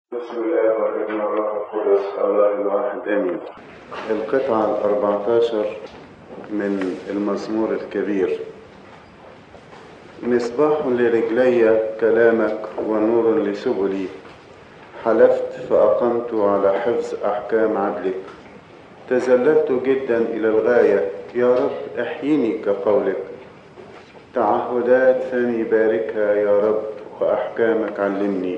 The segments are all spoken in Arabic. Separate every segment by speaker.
Speaker 1: بسم الله والابن والروح القدس الله الواحد امين. القطعة 14 من المزمور الكبير. مصباح لرجلي كلامك ونور لسبلي، حلفت فأقمت على حفظ أحكام عدلك. تذللت جدا إلى الغاية، يا رب احيني كقولك. تعهدات فمي باركها يا رب، وأحكامك علمني.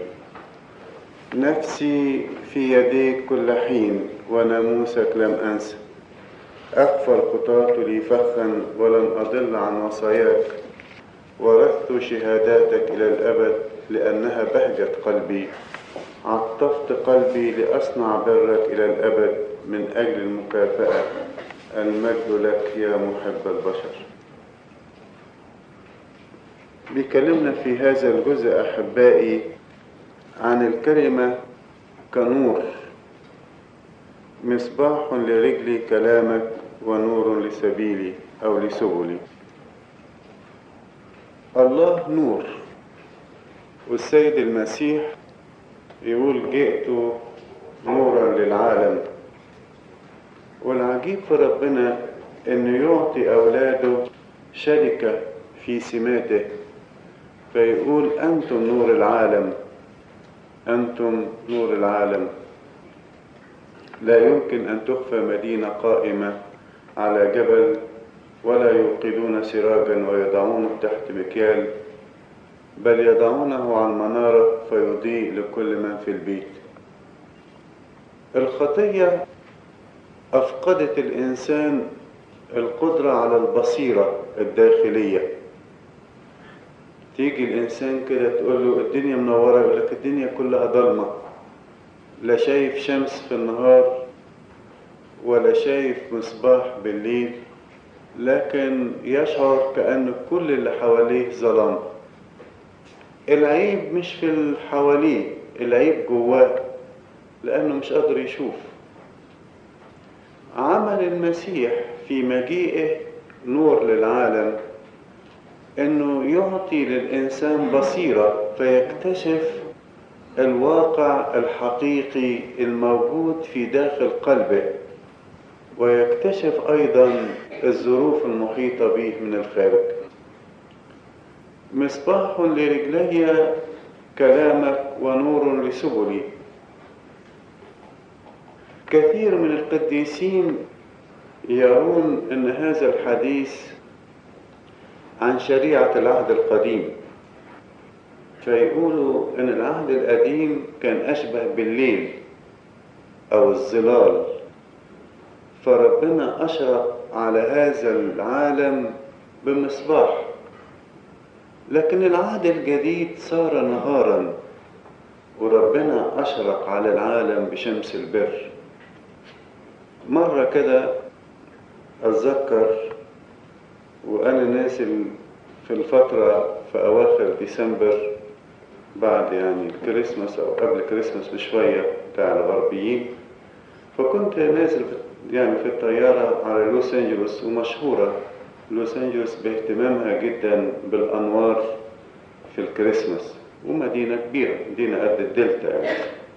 Speaker 1: نفسي في يديك كل حين، وناموسك لم أنسى. أخفى الخطاة لي فخا، ولن أضل عن وصاياك. ورثت شهاداتك إلى الأبد، لأنها بهجة قلبي. عطفت قلبي لأصنع برك إلى الأبد، من أجل المكافأة. المجد لك يا محب البشر. بيكلمنا في هذا الجزء أحبائي عن الكلمة كنور. مصباح لرجلي كلامك، ونور لسبيلي أو لسبلي. الله نور، والسيد المسيح يقول جئت نورا للعالم. والعجيب في ربنا انه يعطي اولاده شركة في سماته، فيقول انتم نور العالم، انتم نور العالم. لا يمكن ان تخفى مدينة قائمة على جبل، ولا يوقدون سراجا ويضعونه تحت مكيال، بل يضعونه على المنارة فيضيء لكل من في البيت. الخطية أفقدت الإنسان القدرة على البصيرة الداخلية. تيجي الإنسان كده تقول له الدنيا منورة، يقول لك الدنيا كلها ضلمة، لا شايف شمس في النهار ولا شايف مصباح بالليل، لكن يشعر كأن كل اللي حواليه ظلام. العيب مش في اللي حواليه، العيب جواه، لأنه مش قادر يشوف. عمل المسيح في مجيئه نور للعالم انه يعطي للإنسان بصيرة، فيكتشف الواقع الحقيقي الموجود في داخل قلبه، ويكتشف أيضا الظروف المحيطة به من الخارج. مصباح لرجلي كلامك، ونور لسبلي. كثير من القديسين يرون أن هذا الحديث عن شريعة العهد القديم، فيقولوا أن العهد القديم كان أشبه بالليل أو الظلال، فربنا أشرق على هذا العالم بمصباح. لكن العهد الجديد صار نهارا، وربنا أشرق على العالم بشمس البر. مرة كده أتذكر وأنا نازل في الفترة في أواخر ديسمبر، بعد يعني الكريسماس أو قبل الكريسماس بشوية بتاع الغربيين، فكنت نازل في الطيارة على لوس أنجلوس. ومشهورة لوس أنجلوس باهتمامها جدا بالأنوار في الكريسماس، ومدينة كبيرة، مدينة قد الدلتا يعني.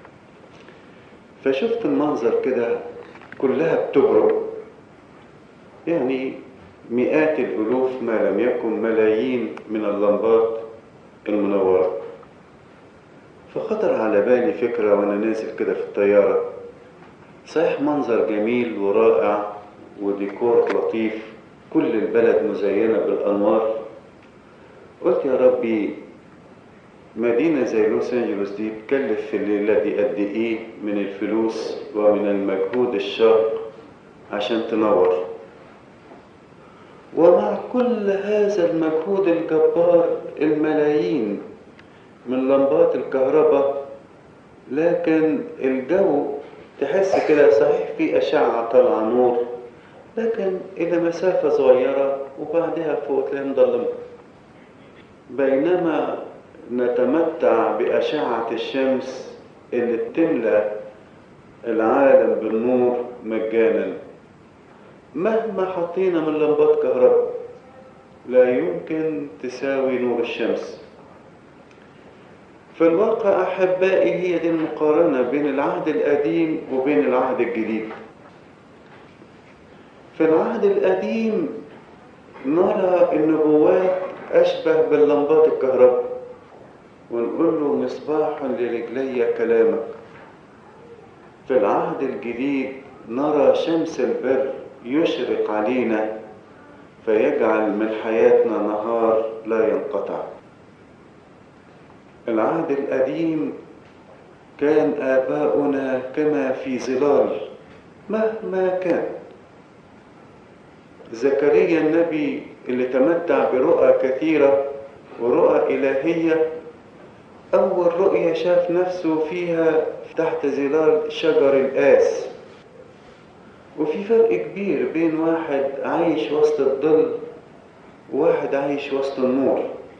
Speaker 1: فشفت المنظر كده كلها بتبرق، يعني مئات الألوف ما لم يكن ملايين من اللمبات المنورة. فخطر على بالي فكرة وأنا نازل كده في الطيارة، صحيح منظر جميل ورائع وديكور لطيف، كل البلد مزينة بالأنوار. قلت يا ربي، مدينة زي لوس أنجلوس دي تكلف في الليلة دي قد إيه من الفلوس ومن المجهود الشاق عشان تنور. ومع كل هذا المجهود الجبار، الملايين من لمبات الكهرباء، لكن الجو تحس كده صحيح في أشعة طالعة نور، لكن إلى مسافة صغيرة وبعدها فوق تلاقي مظلمة. بينما نتمتع بأشعة الشمس اللي بتملأ العالم بالنور مجانا. مهما حطينا من لمبات كهرباء لا يمكن تساوي نور الشمس. في الواقع أحبائي هي دي المقارنة بين العهد القديم وبين العهد الجديد. في العهد القديم نرى النبوات أشبه باللمبات الكهرباء، ونقول له مصباح لرجلي كلامك. في العهد الجديد نرى شمس البر يشرق علينا فيجعل من حياتنا نهار لا ينقطع. العهد القديم كان آباؤنا كما في ظلال مهما كان. زكريا النبي اللي تمتع برؤى كثيرة ورؤى إلهية، أول رؤية شاف نفسه فيها تحت ظلال شجر الآس. وفي فرق كبير بين واحد عايش وسط الظل وواحد عايش وسط النور.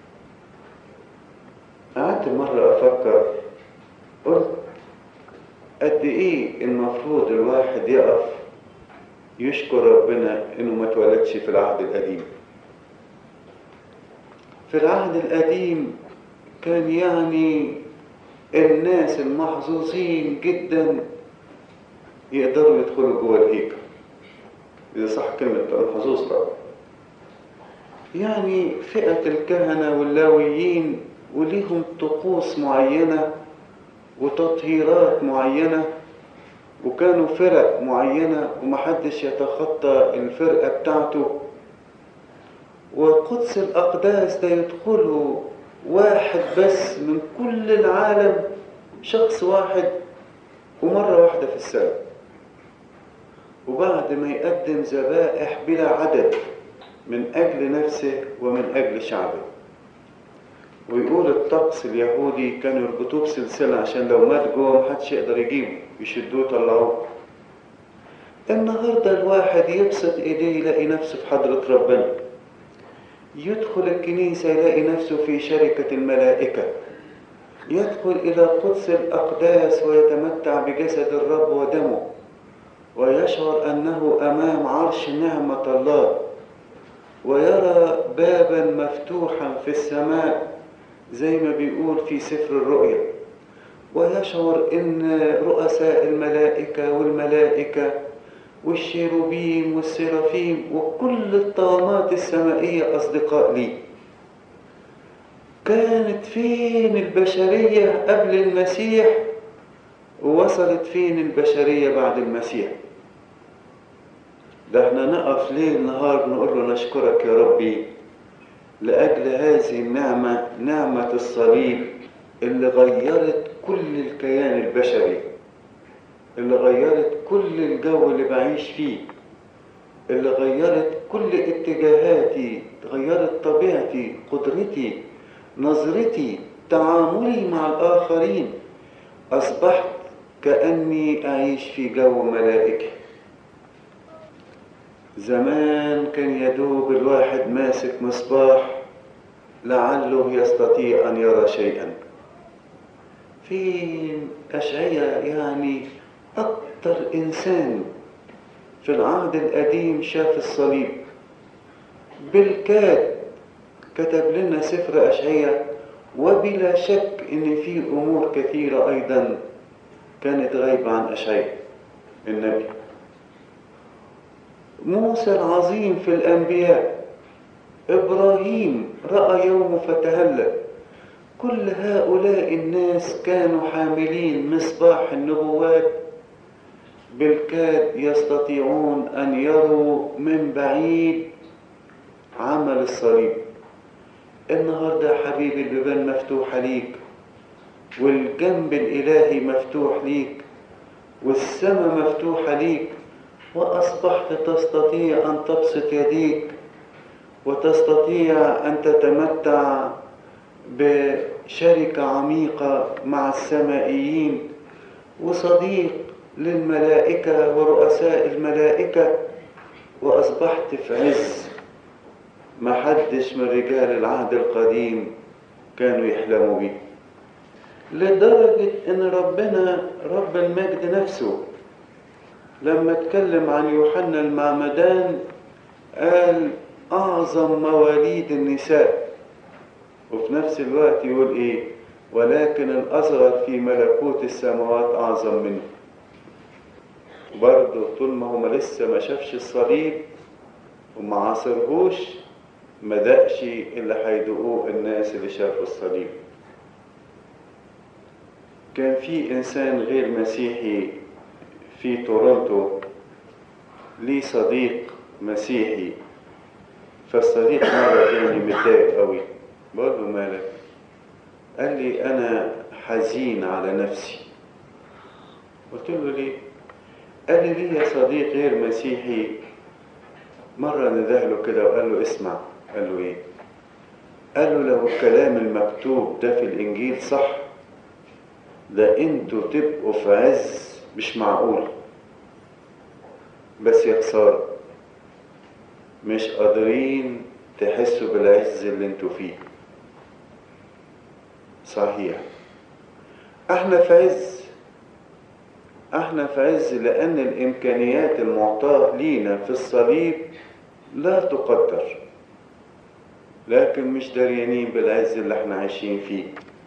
Speaker 1: قعدت مرة أفكر، قلت قد إيه المفروض الواحد يقف يشكر ربنا إنه ما اتولدش في العهد القديم. في العهد القديم كان يعني الناس المحظوظين جدا يقدروا يدخلوا جوه الهيكل، إذا صح كلمة الحظوظ طبعا. يعني فئة الكهنة واللاويين وليهم طقوس معينة وتطهيرات معينة، وكانوا فرق معينة ومحدش يتخطى الفرقة بتاعته. وقدس الأقداس ده يدخله واحد بس من كل العالم، شخص واحد ومرة واحدة في السنة، وبعد ما يقدم ذبائح بلا عدد من أجل نفسه ومن أجل شعبه. ويقول الطقس اليهودي كانوا يربطوه بسلسلة عشان لو مات جوه محدش يقدر يجيبه، يشدوه يطلعوه. النهارده الواحد يبسط ايديه يلاقي نفسه في حضرة ربنا، يدخل الكنيسة يلاقي نفسه في شركة الملائكة، يدخل إلى قدس الأقداس ويتمتع بجسد الرب ودمه، ويشعر أنه أمام عرش نعمة الله، ويرى بابا مفتوحا في السماء زي ما بيقول في سفر الرؤيا، ويشعر أن رؤساء الملائكة والملائكة والشيروبيم والسرافيم وكل الطغمات السمائية أصدقاء لي. كانت فين البشرية قبل المسيح ووصلت فين البشرية بعد المسيح؟ ده احنا نقف ليل نهار نقول له نشكرك يا ربي لأجل هذه النعمة، نعمة الصليب اللي غيرت كل الكيان البشري، اللي غيرت كل الجو اللي بعيش فيه، اللي غيرت كل اتجاهاتي، غيرت طبيعتي، قدرتي، نظرتي، تعاملي مع الآخرين. أصبحت كأني أعيش في جو ملائكي. زمان كان يدوب الواحد ماسك مصباح لعله يستطيع أن يرى شيئا. في أشعياء يعني أكتر إنسان في العهد القديم شاف الصليب بالكاد، كتب لنا سفر أشعياء. وبلا شك إن في أمور كثيرة أيضا كانت غايبة عن أشعياء النبي. موسى العظيم في الأنبياء، إبراهيم رأى يوم فتهلل. كل هؤلاء الناس كانوا حاملين مصباح النبوات، بالكاد يستطيعون أن يروا من بعيد عمل الصليب. النهاردة يا حبيبي البيبان مفتوحة ليك، والجنب الإلهي مفتوح ليك، والسماء مفتوحة ليك، وأصبحت تستطيع أن تبسط يديك وتستطيع أن تتمتع بشركة عميقة مع السمائيين وصديق للملائكة ورؤساء الملائكة، وأصبحت في عز ما حدش من رجال العهد القديم كانوا يحلموا بيه. لدرجة أن ربنا رب المجد نفسه لما اتكلم عن يوحنا المعمدان قال أعظم مواليد النساء، وفي نفس الوقت يقول إيه؟ ولكن الأصغر في ملكوت السماوات أعظم منه. برضه طول ما هو لسه ما شافش الصليب وما عاصرهوش، ما دقش اللي هيدقوه الناس اللي شافوا الصليب. كان في إنسان غير مسيحي في تورونتو ليه صديق مسيحي، فالصديق مرة جاني متضايق قوي، بقول له مالك؟ قال لي أنا حزين على نفسي. قلت له ليه؟ قال لي ليا صديق غير مسيحي مرة نده له كده وقال له اسمع. قال له ايه؟ قال له لو الكلام المكتوب ده في الإنجيل صح، ده انتوا تبقوا في عز مش معقول، بس يا خسارة مش قادرين تحسوا بالعز اللي انتوا فيه. صحيح احنا في عز لأن الإمكانيات المعطاة لينا في الصليب لا تقدر، لكن مش دريانين بالعز اللي احنا عايشين فيه.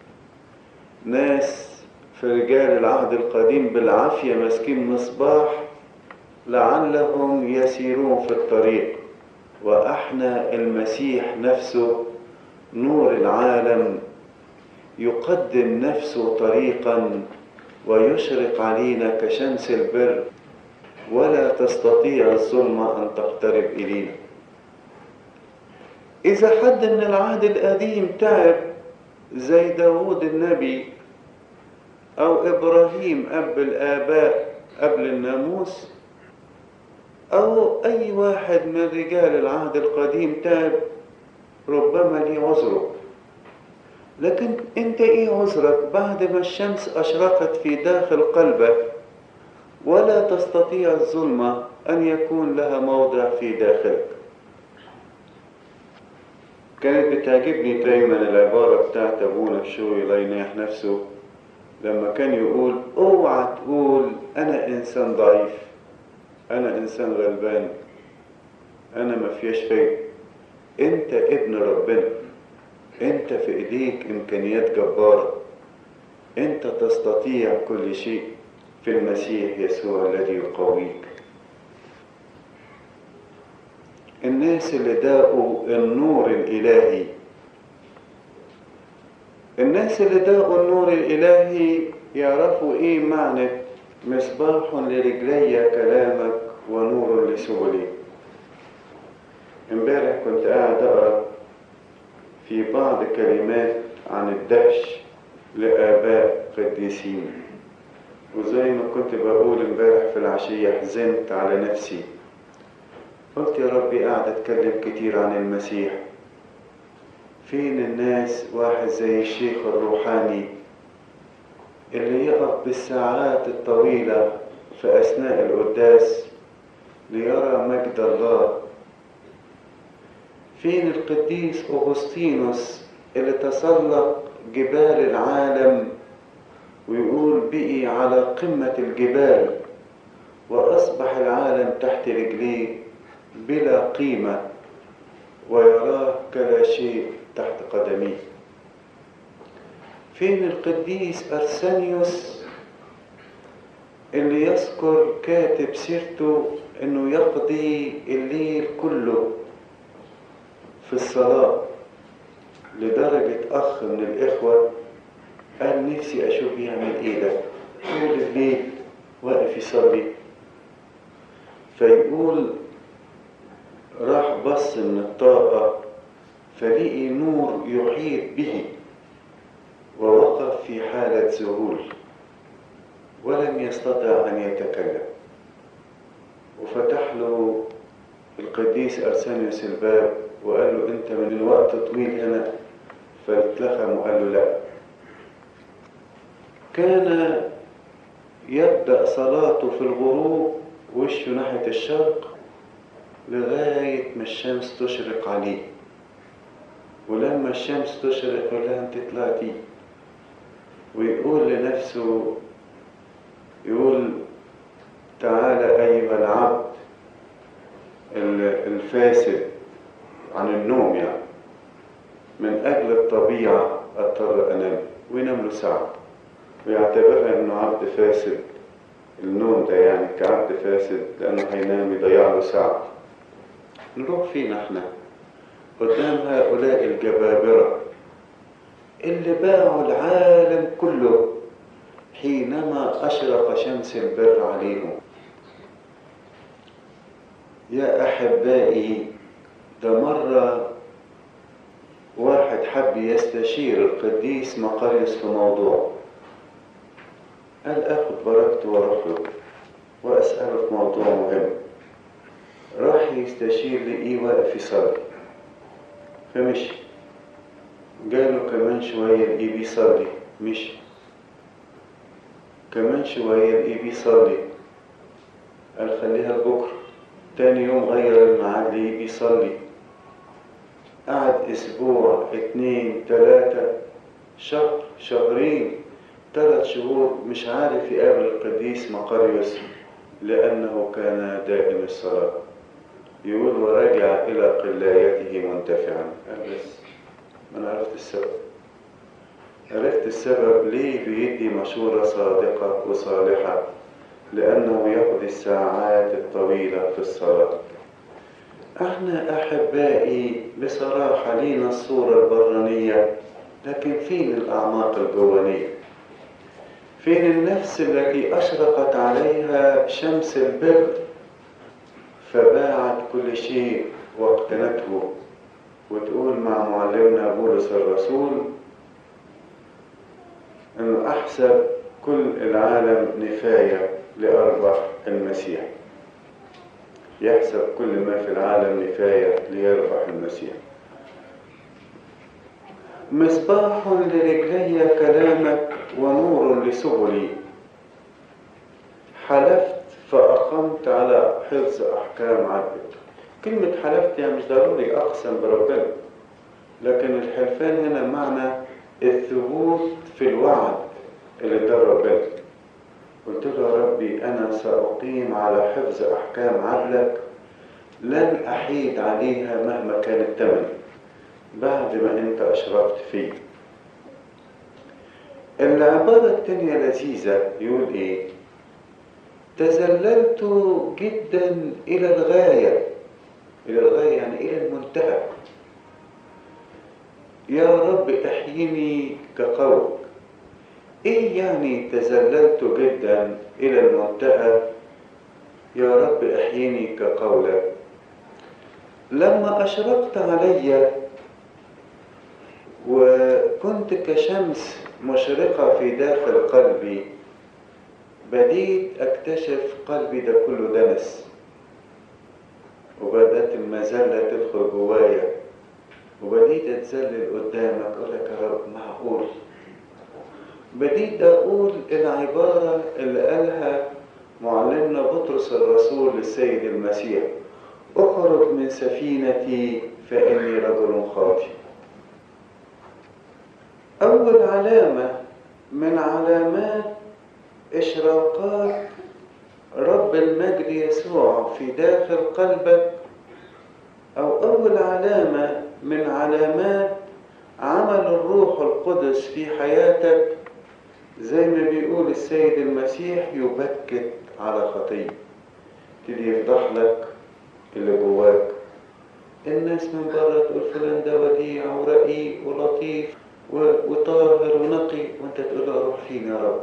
Speaker 1: ناس في رجال العهد القديم بالعافية ماسكين مصباح لعلهم يسيرون في الطريق، وإحنا المسيح نفسه نور العالم يقدم نفسه طريقا ويشرق علينا كشمس البر، ولا تستطيع الظلمة أن تقترب إلينا. إذا حد من العهد القديم تعب زي داود النبي أو إبراهيم أب الآباء قبل الناموس، أو أي واحد من رجال العهد القديم تعب، ربما ليه عذره. لكن أنت إيه عذرك بعد ما الشمس أشرقت في داخل قلبك ولا تستطيع الظلمة أن يكون لها موضع في داخلك؟ كانت بتعجبني دايما العبارة بتاعت أبونا بشوي الله ينيح نفسه لما كان يقول اوعى تقول أنا إنسان ضعيف، أنا إنسان غلبان، أنا ما فيش فايدة. أنت ابن ربنا، أنت في إيديك إمكانيات جبارة، أنت تستطيع كل شيء في المسيح يسوع الذي يقويك. الناس اللي داقوا النور الإلهي، الناس اللي داقوا النور الإلهي يعرفوا إيه معنى مصباح لرجلي كلامك ونور لسبلي. امبارح كنت قاعد أقرأ في بعض كلمات عن الدهش لآباء قديسين، وزي ما كنت بقول امبارح في العشية حزنت على نفسي. قلت يا ربي قاعد أتكلم كتير عن المسيح، فين الناس واحد زي الشيخ الروحاني اللي يقف بالساعات الطويلة في أثناء القداس ليرى مجد الله؟ فين القديس أغسطينوس اللي تسلق جبال العالم ويقول بقي على قمة الجبال وأصبح العالم تحت رجليه بلا قيمة ويراه كلا شيء تحت قدميه؟ فين القديس أرسانيوس اللي يذكر كاتب سيرته انه يقضي الليل كله في الصلاة، لدرجة أخ من الإخوة قال نفسي أشوف يعمل إيه ده طول الليل واقف يصلي. فيقول راح بص من الطاقة فلقي نور يحيط به ووقف في حالة ذهول ولم يستطع أن يتكلم. وفتح له القديس أرسانيوس الباب وقال له أنت من وقت طويل هنا؟ فاتلخم وقال له لا. كان يبدأ صلاته في الغروب وشه ناحية الشرق لغاية ما الشمس تشرق عليه، ولما الشمس تشرق يقول لها أنت طلعتي، ويقول لنفسه يقول تعالى أيها العبد الفاسد عن النوم، يعني من أجل الطبيعة أضطر أنام، وينام ويعتبرها انه عبد فاسد. النوم ده يعني كعبد فاسد لانه هينام يضيع له ساعة. نروح فينا احنا قدام هؤلاء الجبابرة اللي باعوا العالم كله حينما أشرق شمس البر عليهم. يا أحبائي، ده مرة واحد حب يستشير القديس مقريوس في موضوع، قال أخذ بركته واروح له وأسأله في موضوع مهم. راح يستشير لقيه واقف يصلي فمشي. قاله كمان شوية لقيه بيصلي، مشي. كمان شوية لقيه بيصلي، قال خليها لبكرة. تاني يوم غير الميعاد لقيه بيصلي. قعد أسبوع، 2، 3 شهر، شهرين، 3 شهور مش عارف يقابل القديس مقريوس لأنه كان دائم الصلاة. يقول ورجع إلى قلايته منتفعا. قال بس أنا عرفت السبب. عرفت السبب ليه بيدي مشورة صادقة وصالحة، لأنه يقضي الساعات الطويلة في الصلاة. احنا أحبائي بصراحة لينا الصورة البرانية، لكن فين الأعماق الجوانية؟ فين النفس التي أشرقت عليها شمس البر فباعت كل شيء واقتنته؟ وتقول مع معلمنا بولس الرسول أنه أحسب كل العالم نفاية لأربح المسيح. يحسب كل ما في العالم نفاية ليربح المسيح. مصباح لرجلي كلامك ونور لسبلي. حلفت فأقمت على حفظ أحكام عدلك. كلمة حلفت يعني مش ضروري أقسم بربنا، لكن الحلفان هنا معنى الثبوت في الوعد اللي ده ربنا. قلت له يا ربي أنا سأقيم على حفظ أحكام عدلك، لن أحيد عليها مهما كان الثمن بعد ما أنت أشرفت فيه. العبارة التانية لذيذة، يقول إيه؟ تذللت جدا إلى الغاية. إلى الغاية يعني إلى المنتهى. يا رب احيني كقولك. إيه يعني تذللت جدا إلى المنتهى؟ يا رب احيني كقولك. لما أشرقت علي وكنت كشمس مشرقة في داخل قلبي، بديت أكتشف قلبي ده كله دنس، وبدأت المذلة تدخل جوايا، وبديت أتذلل قدامك أقول لك يا رب معقول. بديت أقول العبارة اللي قالها معلمنا بطرس الرسول للسيد المسيح: اخرج من سفينتي فإني رجل خاطئ. أول علامة من علامات إشراقات رب المجد يسوع في داخل قلبك، أو أول علامة من علامات عمل الروح القدس في حياتك، زي ما بيقول السيد المسيح يبكت على خطية. تبتدي يفضح لك اللي جواك. الناس من بره تقول فلان ده وديع ورقيق ولطيف وطاهر ونقي، وانت تقول له اروح فين يا رب؟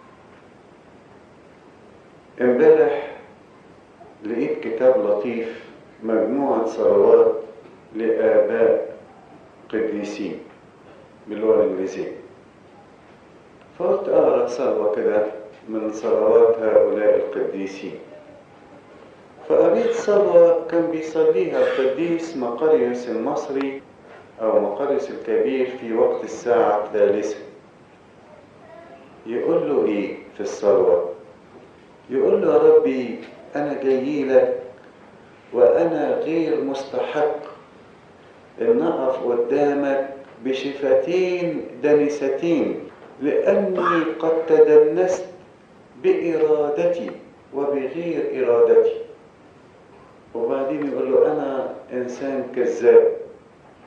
Speaker 1: امبارح لقيت كتاب لطيف، مجموعة صلوات لآباء قديسين باللغة الإنجليزية، فقلت أقرأ صلوة كده من صلوات هؤلاء القديسين. فقريت صلوة كان بيصليها القديس مقريوس المصري أو مقريوس الكبير في وقت الساعة 3. يقول له إيه في الصلوة؟ يقول له يا ربي أنا جاي لك وأنا غير مستحق إن أقف قدامك بشفتين دنستين، لأني قد تدنست بإرادتي وبغير إرادتي. وبعدين يقول له أنا إنسان كذاب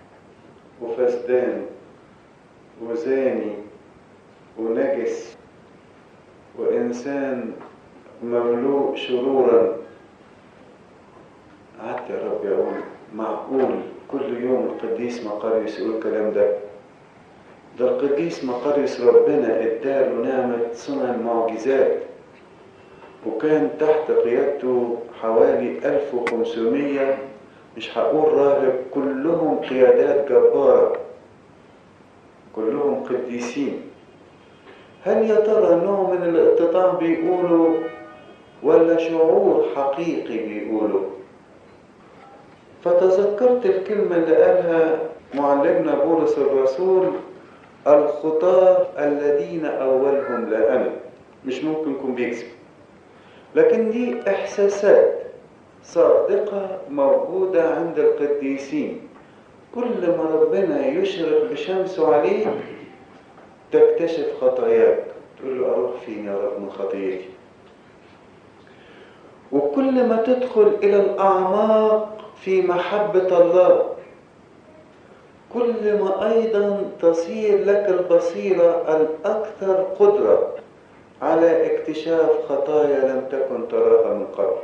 Speaker 1: وفسدان وزاني ونجس إنسان مملوء شرورا. قعدت يا رب أقول معقول كل يوم القديس مقاريوس يقول الكلام ده؟ ده القديس مقاريوس ربنا اداله نعمة صنع المعجزات، وكان تحت قيادته حوالي 1500 مش هقول راهب، كلهم قيادات جبارة، كلهم قديسين. هل يا ترى نوع من الاتضاع بيقولوا ولا شعور حقيقي بيقولوا؟ فتذكرت الكلمة اللي قالها معلمنا بولس الرسول: الخطاة الذين أولهم لا أنا. مش ممكن يكون بيكذب، لكن دي إحساسات صادقة موجودة عند القديسين. كل ما ربنا يشرق بشمسه عليك تكتشف خطاياك، تقول له أروح فين يا رب من خطيتي. وكل ما تدخل إلى الأعماق في محبة الله، كل ما أيضا تصير لك البصيرة الأكثر قدرة على اكتشاف خطايا لم تكن تراها من قبل.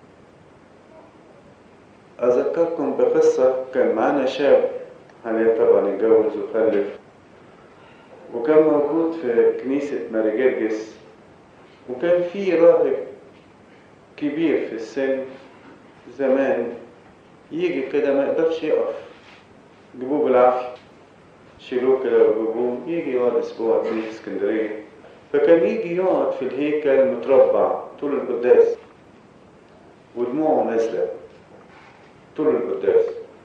Speaker 1: أذكركم بقصة، كان معنا شاب حاليا طبعا اتجوز وخلف، وكان موجود في كنيسة ماري جرجس، وكان في راهب كبير في السن زمان يجي كده ما يقدرش يقف، جيبوه بالعافية، شيلوه كده وجيبوه، يجي يقعد أسبوع في اسكندرية. فكان يجي يقعد في الهيكل متربع طول القداس ودموعه نازلة طول القداس.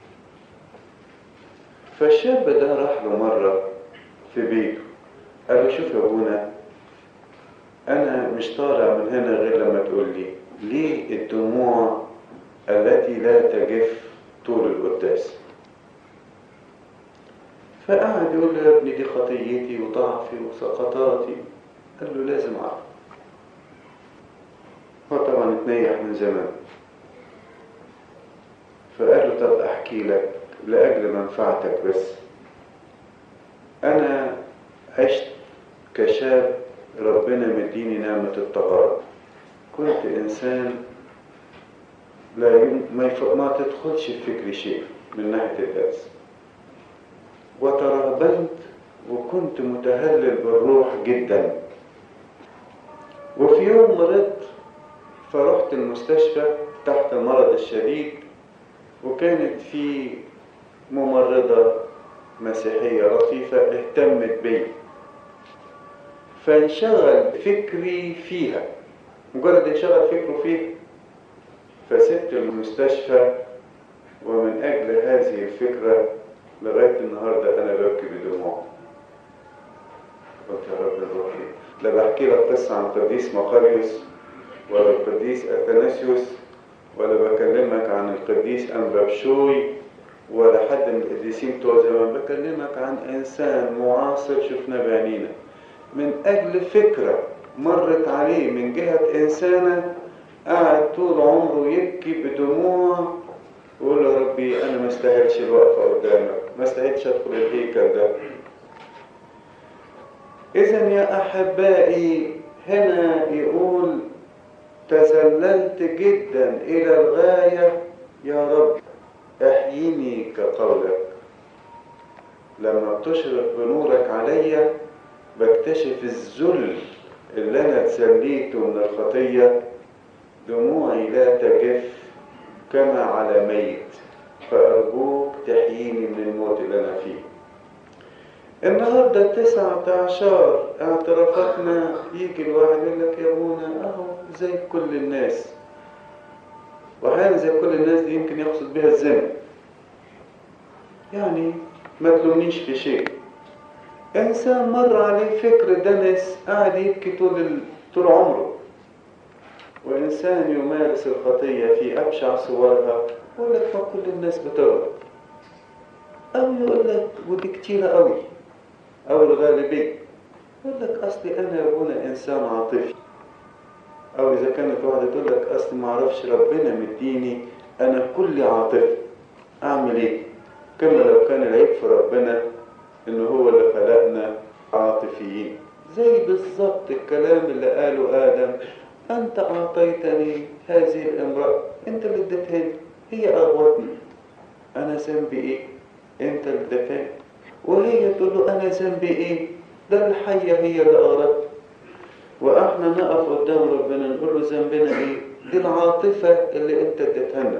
Speaker 1: فالشاب ده راح له مرة في بيته، قال له: شوف يا ابونا، أنا مش طالع من هنا غير لما تقول لي ليه الدموع التي لا تجف طول القداس. فقعد يقول له: يا ابني دي خطيتي وضعفي وسقطاتي. قال له: لازم أعرف. هو طبعا اتنيح من زمان، فقال له: طب أحكي لك لأجل منفعتك بس. أنا عشت كشاب ربنا مديني نعمة الطهارة، كنت إنسان ما تدخلش في فكري شيء من ناحية الدرس، وترهبنت وكنت متهلل بالروح جدا. وفي يوم مرضت، فرحت المستشفى تحت المرض الشديد، وكانت في ممرضة مسيحية لطيفة اهتمت بي، فانشغل فكري فيها. مجرد انشغل فكره فيها فسبت المستشفى، ومن أجل هذه الفكرة لغاية النهاردة أنا ببكي بدموع. قلت يا رب نروح فين؟ لا بحكي لك قصة عن القديس مقاريوس ولا القديس أثناسيوس، ولا بكلمك عن القديس أنبابشوي ولا حد من القديسين بتوع زمان. بكلمك عن إنسان معاصر شفنا بعينينا، من أجل فكرة مرت عليه من جهة إنسانة، قاعد طول عمره يبكي بدموع ويقول يا ربي أنا ما استاهلش الوقفة قدامك، ما استاهلش أدخل الهيكل ده. إذن يا أحبائي هنا يقول: تذللت جدا إلى الغاية يا رب احييني كقولك. لما بتشرق بنورك عليا بكتشف الذل اللي أنا اتسليته من الخطية، دموعي لا تجف كما على ميت، فأرجوك تحييني من الموت اللي أنا فيه. النهاردة 19 اعترافاتنا، يجي الواحد يقول لك يا ابونا اهو زي كل الناس، وأحيانا زي كل الناس دي يمكن يقصد بها الذنب، يعني ما تلومنيش في شيء. إنسان مر عليه فكر دنس قاعد يبكي طول عمره، وإنسان يمارس الخطية في أبشع صورها يقول لك ما كل الناس بتغلط، أو يقول لك ودي كتيرة قوي، أو الغالبية يقول لك أصلي أنا يا ابونا إنسان عاطفي، أو إذا كانت واحدة تقول لك أصلي ما أعرفش ربنا مديني أنا كل عاطفي، أعمل إيه؟ كما لو كان العيب في ربنا إنه هو اللي خلقنا عاطفيين. زي بالظبط الكلام اللي قاله آدم: أنت أعطيتني هذه الامرأة، أنت اللي اديتهاني، هي أغوتني، أنا ذنبي إيه؟ أنت اللي اديتهاني. وهي تقول له: أنا ذنبي إيه؟ ده الحية هي اللي أغرتني. وإحنا نقف قدام ربنا نقول له: ذنبنا إيه؟ دي العاطفة اللي أنت اديتها لنا.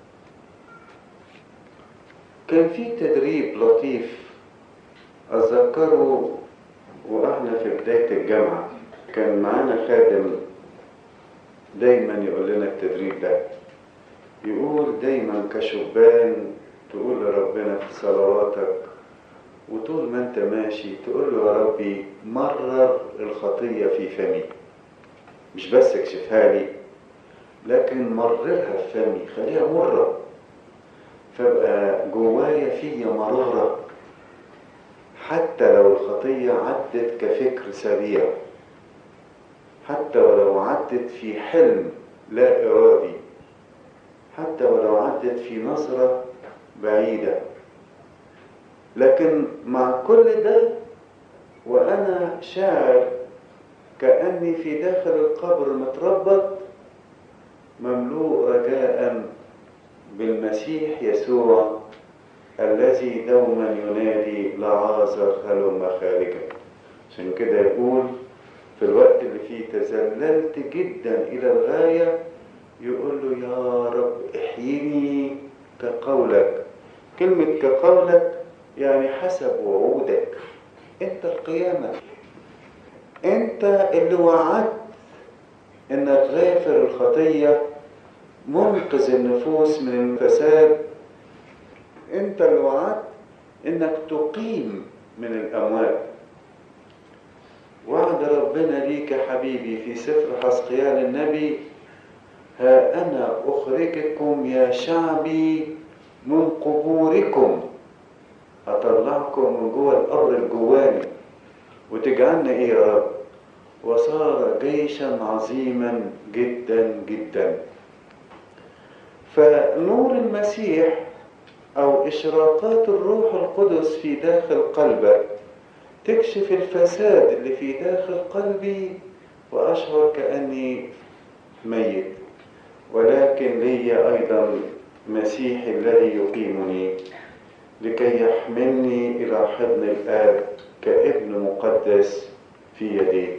Speaker 1: كان في تدريب لطيف أتذكره وإحنا في بداية الجامعة، كان معانا خادم دايما يقول لنا التدريب ده، يقول دايما كشبان تقول لربنا في صلواتك وطول ما انت ماشي تقول له: يا ربي مرر الخطية في فمي، مش بس اكشفها لي لكن مررها في فمي، خليها مرة، فبقى جوايا فيا مرارة، حتى لو الخطية عدت كفكر سريع، حتى ولو عدت في حلم لا إرادي، حتى ولو عدت في نظرة بعيدة، لكن مع كل ده وأنا شاعر كأني في داخل القبر متربط، مملوء رجاء بالمسيح يسوع الذي دوما ينادي: لعازر هلم خارجا. عشان كده يقول في الوقت اللي فيه تذللت جدا إلى الغاية، يقول له: يا رب احييني كقولك. كلمة كقولك يعني حسب وعودك، انت القيامة، انت اللي وعدت انك غافر الخطية، منقذ النفوس من الفساد، انت اللي وعدت انك تقيم من الاموات. وعد ربنا ليك يا حبيبي في سفر حزقيال النبي: ها أنا أخرجكم يا شعبي من قبوركم، أطلعكم من جوه القبر الجواني وتجعلنا إيه يا رب؟ وصار جيشا عظيما جدا جدا. فنور المسيح أو إشراقات الروح القدس في داخل قلبك تكشف الفساد اللي في داخل قلبي، وأشعر كأني ميت، ولكن لي أيضا مسيحي الذي يقيمني لكي يحملني إلى حضن الآب كابن مقدس في يديه.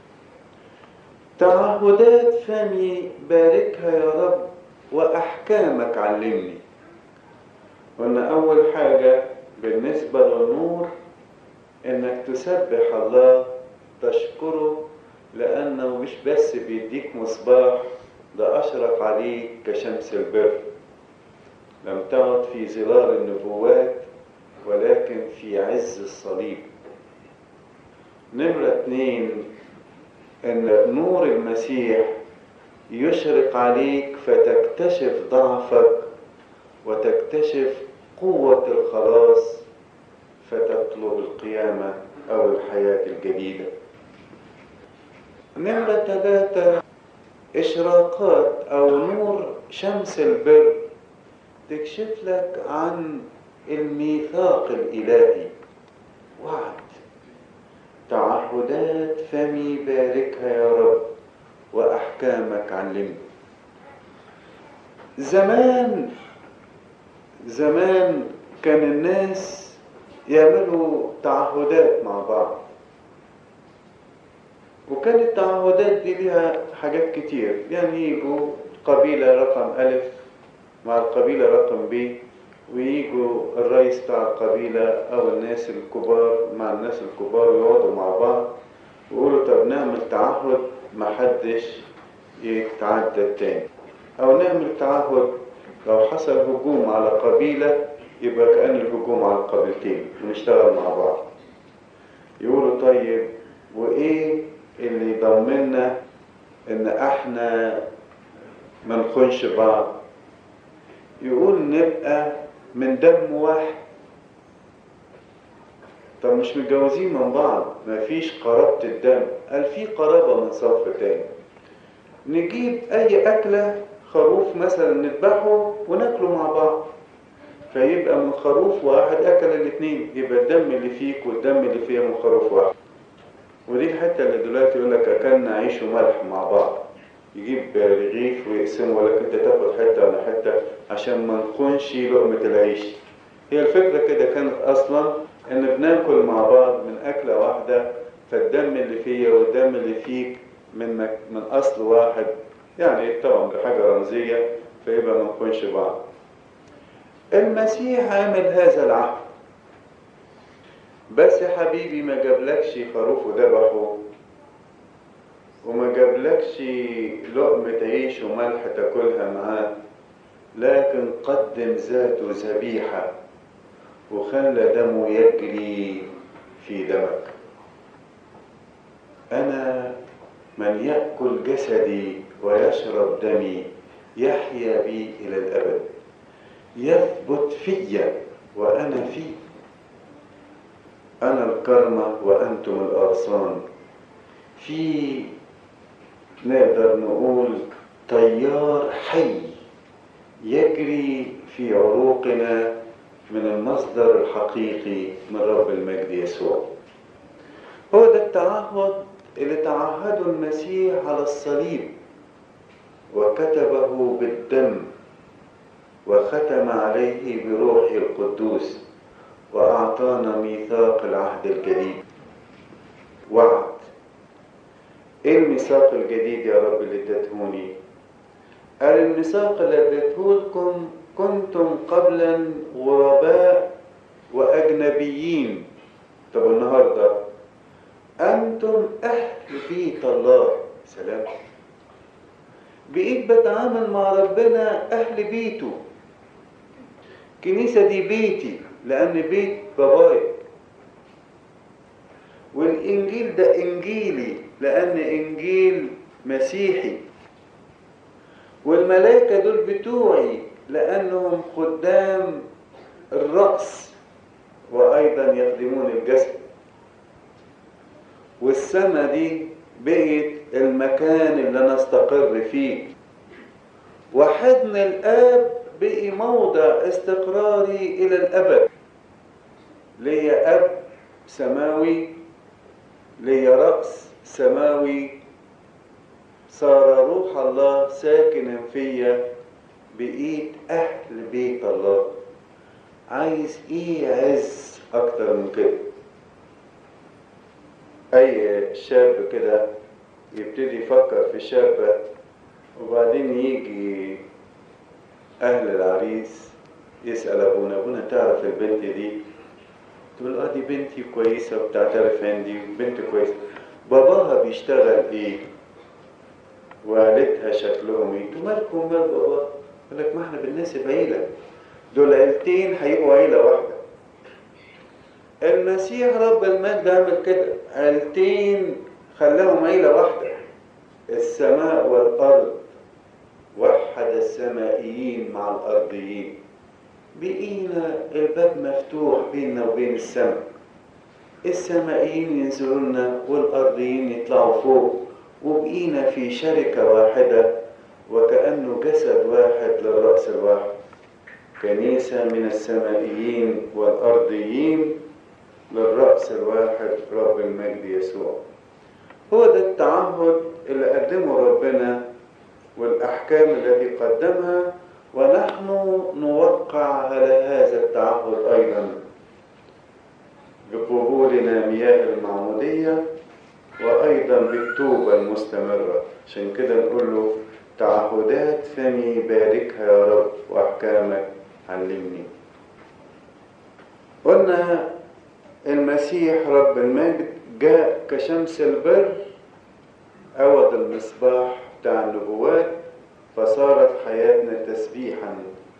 Speaker 1: تعهدات فمي باركها يا رب، وأحكامك علمني. قلنا أول حاجة بالنسبة للنور إنك تسبح الله، تشكره، لأنه مش بس بيديك مصباح، ده أشرق عليك كشمس البر، لم تعد في ظلال النبوات ولكن في عز الصليب. نمرة 2 إن نور المسيح يشرق عليك فتكتشف ضعفك وتكتشف قوة الخلاص، فتطلب القيامة أو الحياة الجديدة. نمرة 3 إشراقات أو نور شمس البر تكشف لك عن الميثاق الإلهي، وعد، تعهدات فمي باركها يا رب وأحكامك علمني. زمان كان الناس يعملوا تعهدات مع بعض، وكانت التعهدات دي ليها حاجات كتير، يعني يجوا قبيلة رقم ألف مع القبيلة رقم ب، ويجوا الرئيس بتاع القبيلة أو الناس الكبار مع الناس الكبار ويقعدوا مع بعض ويقولوا: طب نعمل تعهد محدش يتعدى التاني، أو نعمل تعهد لو حصل هجوم على قبيلة يبقى كأن الهجوم على القبيلتين ونشتغل مع بعض. يقولوا: طيب وإيه اللي يضمننا إن إحنا ما نخونش بعض؟ يقول: نبقى من دم واحد. طب مش متجوزين من بعض، مفيش قرابة الدم. قال: في قرابة من صف تاني، نجيب أي أكلة، خروف مثلا نذبحه وناكله مع بعض، فيبقى من خروف واحد أكل الاتنين، يبقى الدم اللي فيك والدم اللي فيها من خروف واحد. ودي الحتة اللي دلوقتي يقول لك أكلنا عيش وملح مع بعض، يجيب رغيف ويقسمه لك أنت تاخد حتة ولا حتة عشان ما نخونش لقمة العيش. هي الفكرة كده كانت أصلا إن بناكل مع بعض من أكلة واحدة، فالدم اللي فيا والدم اللي فيك من أصل واحد، يعني طبعا بحاجة رمزية، فيبقى ما نخونش بعض. المسيح عمل هذا العهد، بس يا حبيبي ما جابلكش خروف وذبحه، وما جابلكش لقمة عيش وملح تاكلها معاه، لكن قدم ذاته ذبيحة وخلى دمه يجري في دمك. أنا من يأكل جسدي ويشرب دمي يحيا بي إلى الأبد، يثبت فيا وأنا فيه. أنا الكرمة وأنتم الأغصان. في نقدر نقول تيار حي يجري في عروقنا من المصدر الحقيقي من رب المجد يسوع. هو ده التعهد اللي تعهده المسيح على الصليب وكتبه بالدم وختم عليه بروحه القدوس وأعطانا ميثاق العهد الجديد. وعد. إيه الميثاق الجديد يا رب اللي اديتهوني؟ قال الميثاق اللي اديتهولكم كنتم قبلا غرباء وأجنبيين. طب النهارده أنتم أهل بيت الله. سلام. بقيت بتعامل مع ربنا أهل بيته. الكنيسة دي بيتي لأن بيت باباي، والإنجيل ده إنجيلي لأن إنجيل مسيحي، والملائكة دول بتوعي لأنهم خدام الرأس وأيضا يخدمون الجسد. والسماء دي بقت المكان اللي أنا استقر فيه، وحضن الآب بقي موضع استقراري إلى الأبد. ليا أب سماوي، ليا رأس سماوي، صار روح الله ساكنا فيا، بقيت أهل بيت الله. عايز إيه عز أكتر من كده؟ أي شاب كده يبتدي يفكر في شابة، وبعدين يجي أهل العريس يسأل أبونا: أبونا تعرف البنت دي؟ تقول دي بنتي كويسة وبتعترف عندي بنت كويسة. باباها بيشتغل إيه؟ والدها شكلهم إيه؟ انتوا مالكم مال بابا؟ يقول لك ما احنا بنناسب عيلة، دول عيلتين هيبقوا عيلة واحدة. المسيح رب المجد عمل كده، عيلتين خلاهم عيلة واحدة. السماء والأرض، وحد السمائيين مع الأرضيين. بقينا الباب مفتوح بيننا وبين السماء، السمائيين ينزلوا لنا والأرضيين يطلعوا فوق، وبقينا في شركة واحدة وكأنه جسد واحد للرأس الواحد. كنيسة من السمائيين والأرضيين للرأس الواحد رب المجد يسوع. هو ده التعهد اللي قدمه ربنا والأحكام التي قدمها، ونحن نوقع على هذا التعهد أيضا بقبولنا مياه المعمودية وأيضا بالتوبة المستمرة. عشان كده نقول له: تعهدات فمي باركها يا رب وأحكامك علمني. قلنا المسيح رب المجد جاء كشمس البر، أوض المصباح بتاع النبوات، فصارت حياتنا تسبيحا.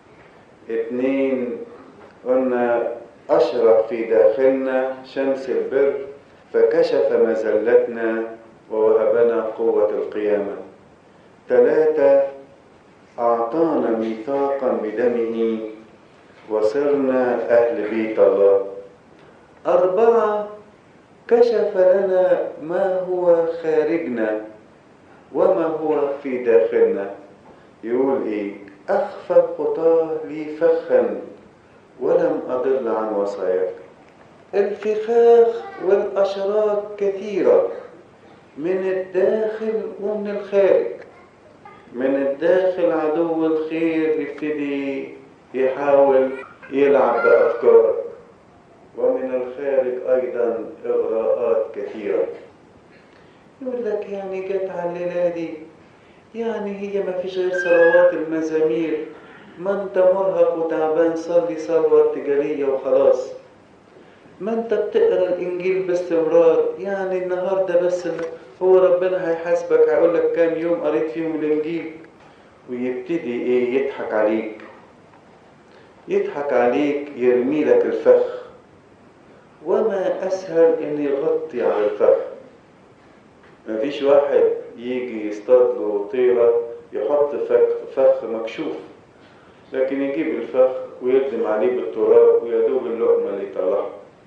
Speaker 1: 2 قلنا أشرق في داخلنا شمس البر فكشف مزلتنا ووهبنا قوة القيامة. 3 أعطانا ميثاقا بدمه وصرنا أهل بيت الله. 4 كشف لنا ما هو خارجنا وما هو في داخلنا. يقول إيه؟ أخفى الخطاة لي فخا ولم أضل عن وصاياك. الفخاخ والأشرار كثيرة من الداخل ومن الخارج. من الداخل عدو الخير يبتدي يحاول يلعب بأفكارك، ومن الخارج أيضا إغراءات كثيرة. يقول لك يعني جت على الليلة دي، يعني هي ما فيش غير صلوات المزامير، ما انت مرهق وتعبان، صلي صلوة ارتجالية وخلاص. ما انت بتقرا الانجيل باستمرار، يعني النهارده بس هو ربنا هيحاسبك، هيقول لك كام يوم قريت فيهم الانجيل. ويبتدي ايه؟ يضحك عليك، يضحك عليك، يرمي لك الفخ. وما اسهل ان يغطي على الفخ. مفيش واحد يجي يصطاد له طيرة يحط فخ مكشوف، لكن يجيب الفخ ويردم عليه بالتراب ويدوب اللقمة اللي يطلعها.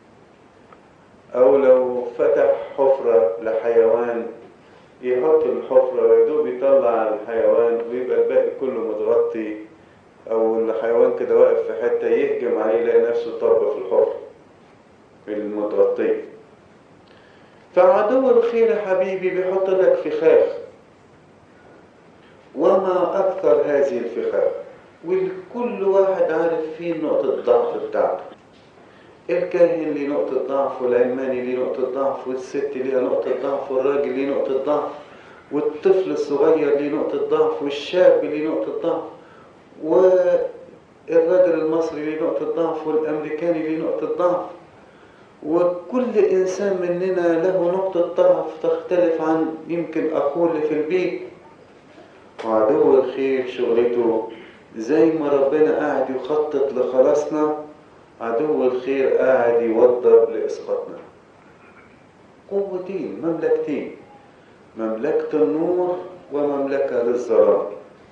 Speaker 1: أو لو فتح حفرة لحيوان يحط الحفرة ويدوب يطلع الحيوان ويبقى الباقي كله متغطي. أو الحيوان كده واقف في حتة يهجم عليه يلاقي نفسه طب في الحفرة المتغطية. فعدو الخير يا حبيبي بيحط لك فخاخ، وما أكثر هذه الفخاخ، وكل واحد عارف فيه نقطة ضعف بتاعته. الكاهن ليه نقطة ضعف، والعلماني ليه نقطة ضعف، والست ليها نقطة ضعف، والراجل ليه نقطة ضعف، والطفل الصغير ليه نقطة ضعف، والشاب ليه نقطة ضعف، والراجل المصري ليه نقطة ضعف، والأمريكاني ليه نقطة ضعف. وكل إنسان مننا له نقطة ضعف تختلف عن يمكن أخوه اللي في البيت. وعدو الخير شغلته زي ما ربنا قاعد يخطط لخلاصنا، عدو الخير قاعد يوضب لإسقاطنا. قوتين، مملكتين، مملكة النور ومملكة للظلام.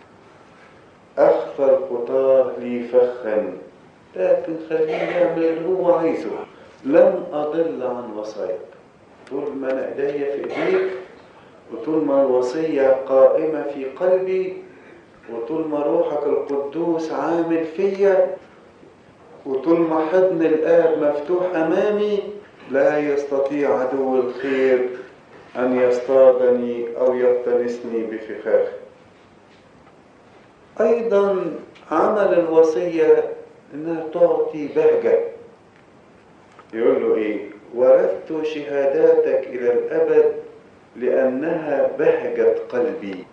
Speaker 1: أخفى الخطاه لي فخا، لكن خليه يعمل اللي هو عايزه. لم أضل عن وصاياك. طول ما أنا إيديا في إيديك، وطول ما الوصية قائمة في قلبي، وطول ما روحك القدوس عامل فيا، وطول ما حضن الآب مفتوح أمامي، لا يستطيع عدو الخير أن يصطادني أو يقتنصني بفخاخ. أيضا عمل الوصية أنها تعطي بهجة. يقول له إيه؟ ورثت شهاداتك إلى الأبد لأنها بهجة قلبي.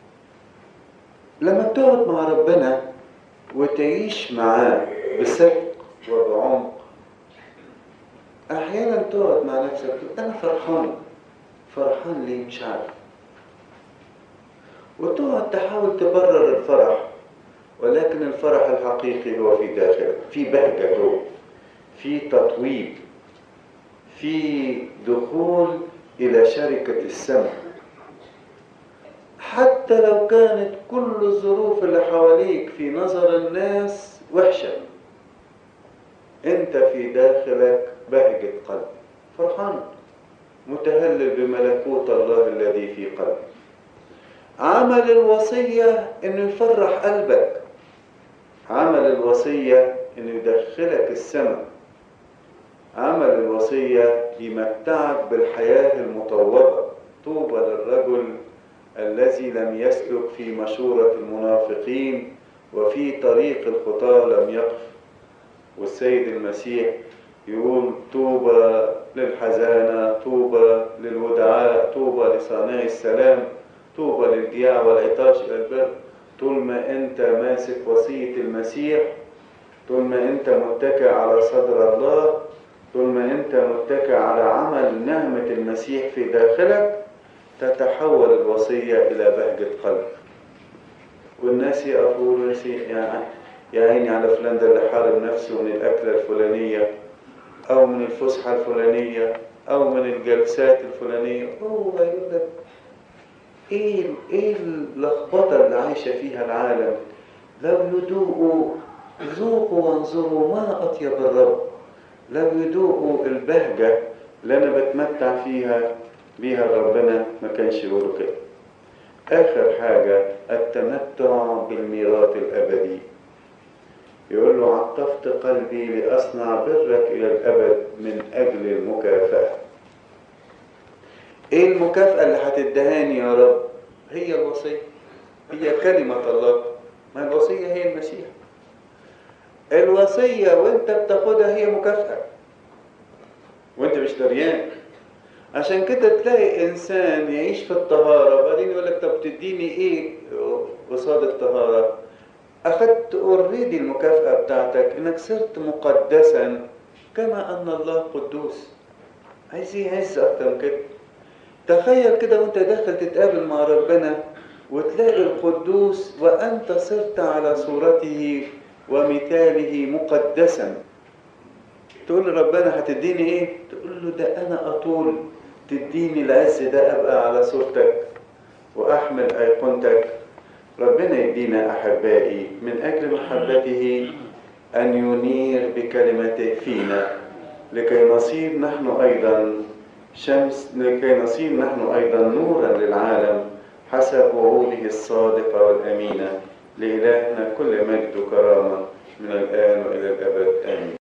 Speaker 1: لما تقعد مع ربنا وتعيش معاه بصدق وبعمق، أحيانا تقعد مع نفسك تقول أنا فرحان. فرحان ليه؟ مش عارف. وتقعد تحاول تبرر الفرح، ولكن الفرح الحقيقي هو في داخلك، في بهجة جوه، في تطويب، في دخول إلى شركة السماء. حتى لو كانت كل الظروف اللي حواليك في نظر الناس وحشة، أنت في داخلك بهجة قلب، فرحان متهلل بملكوت الله الذي في قلبك. عمل الوصية إنه يفرح قلبك. عمل الوصية إنه يدخلك السماء. عمل الوصية يمتعك بالحياة المطوبة. طوبى للرجل الذي لم يسلك في مشورة المنافقين وفي طريق الخطاة لم يقف. والسيد المسيح يقول طوبى للحزانة، طوبى للودعاء، طوبى لصانعي السلام، طوبى للجياع والعطاش إلى البر. طول ما أنت ماسك وصية المسيح، طول ما أنت متكئ على صدر الله، طول ما أنت متكئ على عمل نعمة المسيح في داخلك، تتحول الوصية إلى بهجة قلب. والناس يقولوا يا عيني على فلان ده اللي حارم نفسه من الأكلة الفلانية، أو من الفسحة الفلانية، أو من الجلسات الفلانية. هو يقول لك إيه اللخبطة اللي عايشة فيها العالم؟ لو يدوقوا، ذوقوا وانظروا ما أطيب الرب. لو يدوقوا البهجة اللي أنا بتمتع بيها ربنا، ما كانش يقولوا كده. آخر حاجة التمتع بالميراث الأبدي. يقول له عطفت قلبي لأصنع برك إلى الأبد من أجل المكافأة. إيه المكافأة اللي هتدهاني يا رب؟ هي الوصية، هي كلمة الله. ما الوصية هي المسيح. الوصية وانت بتاخدها هي مكافأة وانت مش دريان. عشان كده تلاقي إنسان يعيش في الطهارة وبعدين يقول لك طب تديني إيه قصاد الطهارة؟ أخدت اوريدي المكافأة بتاعتك إنك صرت مقدسا كما أن الله قدوس. عايز إيه عايز أكتر من كده؟ تخيل كده وأنت داخل تتقابل مع ربنا وتلاقي القدوس وأنت صرت على صورته ومثاله مقدسا. تقول لربنا هتديني إيه؟ تقول له ده أنا أطول تديني العز ده أبقى على صورتك وأحمل أيقونتك. ربنا يدينا أحبائي من أجل محبته أن ينير بكلمته فينا لكي نصير نحن أيضا شمس، لكي نصير نحن أيضا نورا للعالم حسب وعوده الصادقة والأمينة. لإلهنا كل مجد وكرامة من الآن وإلى الأبد آمين.